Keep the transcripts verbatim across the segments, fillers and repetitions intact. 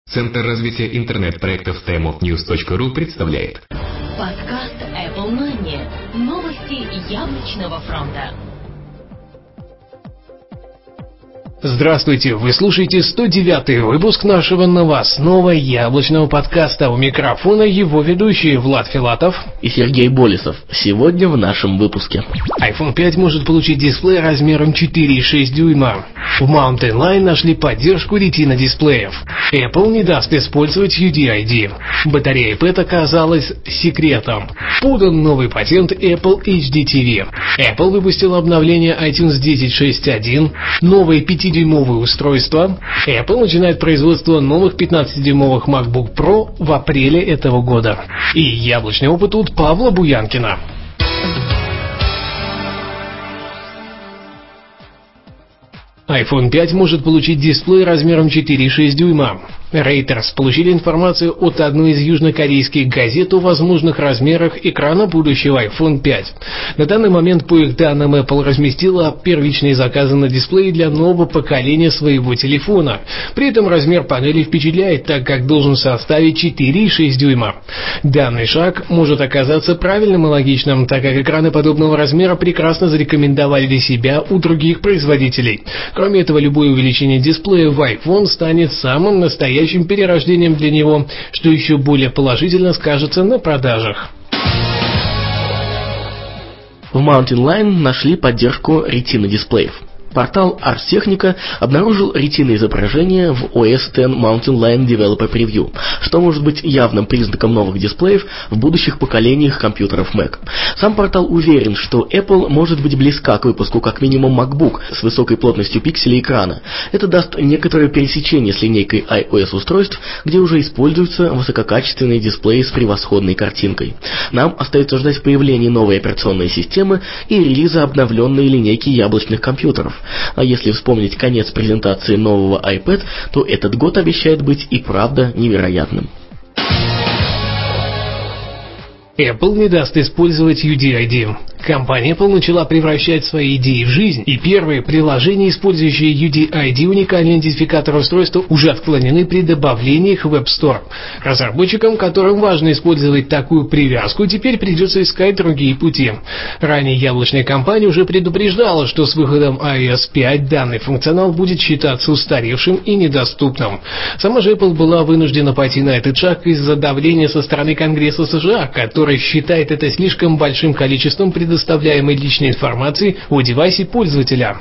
Центр развития интернет-проектов таймофньюз точка ру представляет подкаст Apple Money. Новости яблочного фронта. Здравствуйте, вы слушаете сто девятый выпуск нашего новостного яблочного подкаста. У микрофона его ведущие Влад Филатов и Сергей Болесов. Сегодня в нашем выпуске. айфон пять может получить дисплей размером четыре и шесть дюйма. В Mountain Lion нашли поддержку Retina дисплеев. Apple не даст использовать ю ди ай ди. Батарея iPad оказалась секретом. Подан новый патент Apple эйч ди ти ви. Apple выпустила обновление iTunes десять шесть один, новые пятидюймовые устройства. Apple начинает производство новых пятнадцатидюймовых MacBook Pro в апреле этого года. И яблочный опыт от Павла Буянкина. айфон пять может получить дисплей размером четыре и шесть дюйма. Reuters получили информацию от одной из южнокорейских газет о возможных размерах экрана будущего айфон пять. На данный момент, по их данным, Apple разместила первичные заказы на дисплее для нового поколения своего телефона. При этом размер панели впечатляет, так как должен составить четыре и шесть дюйма. Данный шаг может оказаться правильным и логичным, так как экраны подобного размера прекрасно зарекомендовали себя у других производителей. Кроме этого, любое увеличение дисплея в iPhone станет самым настоящим перерождением для него, что еще более положительно скажется на продажах. В Mountain Lion нашли поддержку Retina дисплеев. Портал Ars Technica обнаружил Retina изображение в о эс десять Mountain Lion Developer Preview, что может быть явным признаком новых дисплеев в будущих поколениях компьютеров Mac. Сам портал уверен, что Apple может быть близка к выпуску как минимум MacBook с высокой плотностью пикселей экрана. Это даст некоторое пересечение с линейкой iOS устройств, где уже используются высококачественные дисплеи с превосходной картинкой. Нам остается ждать появления новой операционной системы и релиза обновленной линейки яблочных компьютеров. А если вспомнить конец презентации нового iPad, то этот год обещает быть и правда невероятным. Apple не даст использовать ю ди ай ди. Компания Apple начала превращать свои идеи в жизнь, и первые приложения, использующие ю ди ай ди, уникальный идентификатор устройства, уже отклонены при добавлении их в App Store. Разработчикам, которым важно использовать такую привязку, теперь придется искать другие пути. Ранее яблочная компания уже предупреждала, что с выходом ай о эс пять данный функционал будет считаться устаревшим и недоступным. Сама же Apple была вынуждена пойти на этот шаг из-за давления со стороны Конгресса США, который считает это слишком большим количеством предоставляемой личной информации о девайсе пользователя.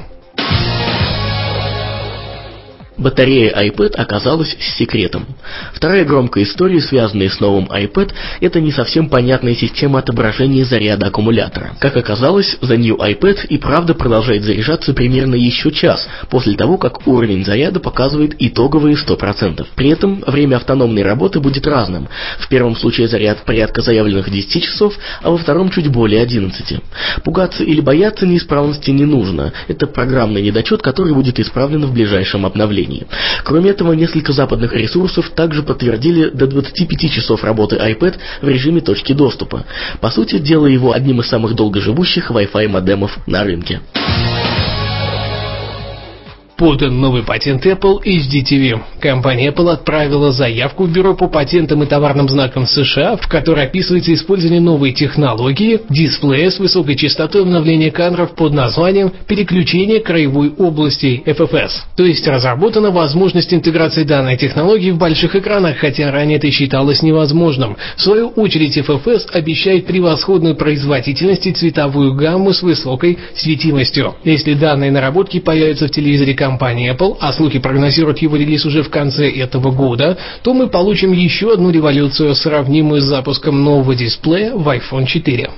Батарея iPad оказалась секретом. Вторая громкая история, связанная с новым iPad, это не совсем понятная система отображения заряда аккумулятора. Как оказалось, The New iPad и правда продолжает заряжаться примерно еще час после того, как уровень заряда показывает итоговые сто процентов. При этом время автономной работы будет разным. В первом случае заряд порядка заявленных десяти часов, а во втором чуть более одиннадцати. Пугаться или бояться неисправности не нужно. Это программный недочет, который будет исправлен в ближайшем обновлении. Кроме этого, несколько западных ресурсов также подтвердили до двадцати пяти часов работы iPad в режиме точки доступа, по сути, делая его одним из самых долгоживущих Wi-Fi модемов на рынке. Подан новый патент Apple эйч ди ти ви. Компания Apple отправила заявку в Бюро по патентам и товарным знакам США, в которой описывается использование новой технологии дисплея с высокой частотой обновления кадров под названием переключение краевой области эф эф эс. То есть разработана возможность интеграции данной технологии в больших экранах, хотя ранее это считалось невозможным. В свою очередь эф эф эс обещает превосходную производительность и цветовую гамму с высокой светимостью. Если данные наработки появятся в телевизоре компании Apple, а слухи прогнозируют его релиз уже в конце этого года, то мы получим еще одну революцию, сравнимую с запуском нового дисплея в айфон четыре.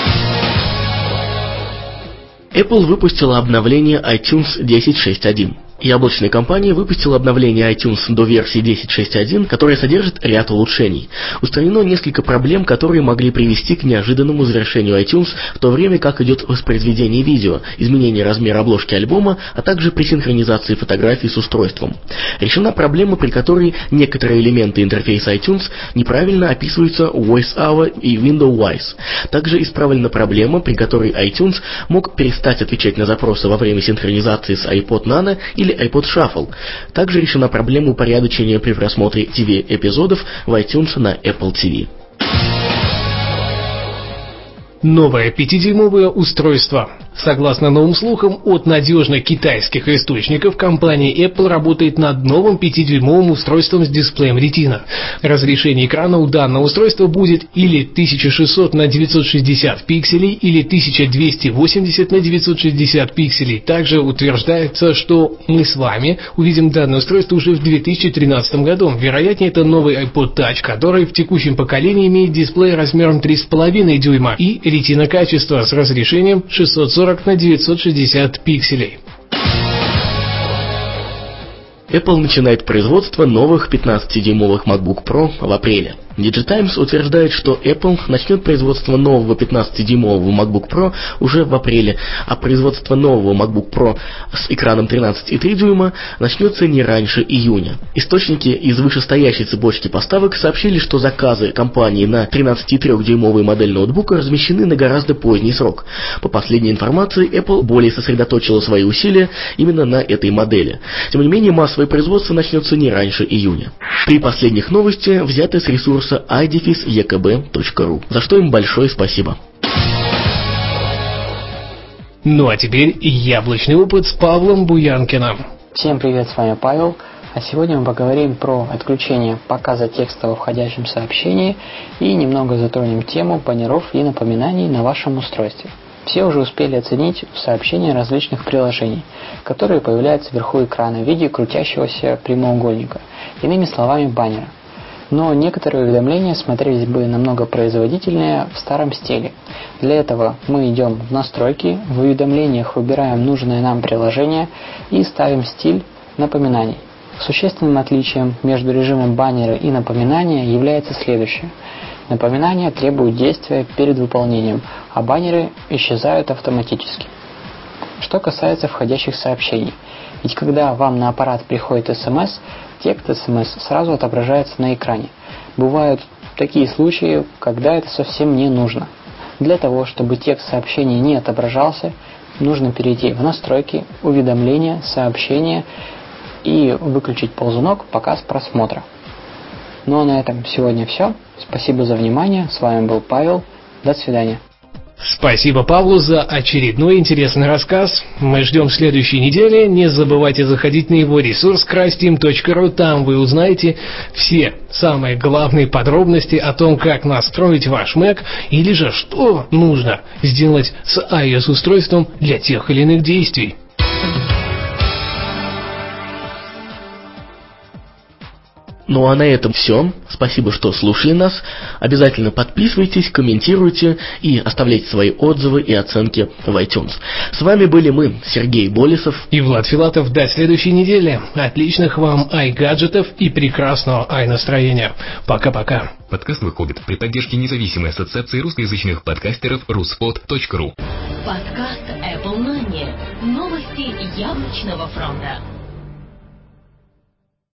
Apple выпустила обновление iTunes десять шесть один. Яблочная компания выпустила обновление iTunes до версии десять шесть один, которое содержит ряд улучшений. Устранено несколько проблем, которые могли привести к неожиданному завершению iTunes, в то время как идет воспроизведение видео, изменение размера обложки альбома, а также при синхронизации фотографий с устройством. Решена проблема, при которой некоторые элементы интерфейса iTunes неправильно описываются VoiceOver и WindowWise. Также исправлена проблема, при которой iTunes мог перестать отвечать на запросы во время синхронизации с iPod Nano или или iPod Shuffle. Также решена проблема упорядочения при просмотре ти ви-эпизодов в iTunes на Apple ти ви. Новое пятидюймовое устройство. Согласно новым слухам от надежных китайских источников, компания Apple работает над новым пятидюймовым устройством с дисплеем Retina. Разрешение экрана у данного устройства будет или тысяча шестьсот на девятьсот шестьдесят пикселей, или тысяча двести восемьдесят на девятьсот шестьдесят пикселей. Также утверждается, что мы с вами увидим данное устройство уже в две тысячи тринадцатом году. Вероятнее, это новый iPod Touch, который в текущем поколении имеет дисплей размером три с половиной дюйма и Retina качество с разрешением шестьсот сорок на девятьсот шестьдесят пикселей. Apple начинает производство новых пятнадцатидюймовых MacBook Pro в апреле. Digitimes утверждает, что Apple начнет производство нового пятнадцатидюймового MacBook Pro уже в апреле, а производство нового MacBook Pro с экраном тринадцать и три дюйма начнется не раньше июня. Источники из вышестоящей цепочки поставок сообщили, что заказы компании на тринадцатитрёхдюймовый модель ноутбука размещены на гораздо поздний срок. По последней информации, Apple более сосредоточила свои усилия именно на этой модели. Тем не менее, массовое производство начнется не раньше июня. Три последних новости взяты с ресурса ай дефис и кей би точка ру, за что им большое спасибо. Ну а теперь яблочный опыт с Павлом Буянкиным. Всем привет, с вами Павел, а сегодня мы поговорим про отключение показа текста во входящем сообщении и немного затронем тему баннеров и напоминаний на вашем устройстве. Все уже успели оценить сообщения различных приложений, которые появляются вверху экрана в виде крутящегося прямоугольника, иными словами баннера. Но некоторые уведомления смотрелись бы намного производительнее в старом стиле. Для этого мы идем в настройки, в уведомлениях выбираем нужное нам приложение и ставим стиль напоминаний. Существенным отличием между режимом баннера и напоминания является следующее. Напоминания требуют действия перед выполнением, а баннеры исчезают автоматически. Что касается входящих сообщений. Ведь когда вам на аппарат приходит смс, текст смс сразу отображается на экране. Бывают такие случаи, когда это совсем не нужно. Для того, чтобы текст сообщения не отображался, нужно перейти в настройки, уведомления, сообщения и выключить ползунок «Показ просмотра». Ну а на этом сегодня все. Спасибо за внимание. С вами был Павел. До свидания. Спасибо Павлу за очередной интересный рассказ. Мы ждем следующей недели. Не забывайте заходить на его ресурс крастим точка ру. Там вы узнаете все самые главные подробности о том, как настроить ваш Mac или же что нужно сделать с iOS-устройством для тех или иных действий. Ну а на этом все. Спасибо, что слушали нас. Обязательно подписывайтесь, комментируйте и оставляйте свои отзывы и оценки в iTunes. С вами были мы, Сергей Болесов и Влад Филатов. До следующей недели. Отличных вам ай-гаджетов и прекрасного ай-настроения. Пока-пока. Подкаст выходит при поддержке независимой ассоциации русскоязычных подкастеров руспод точка ру. Подкаст Apple Money. Новости яблочного фронта.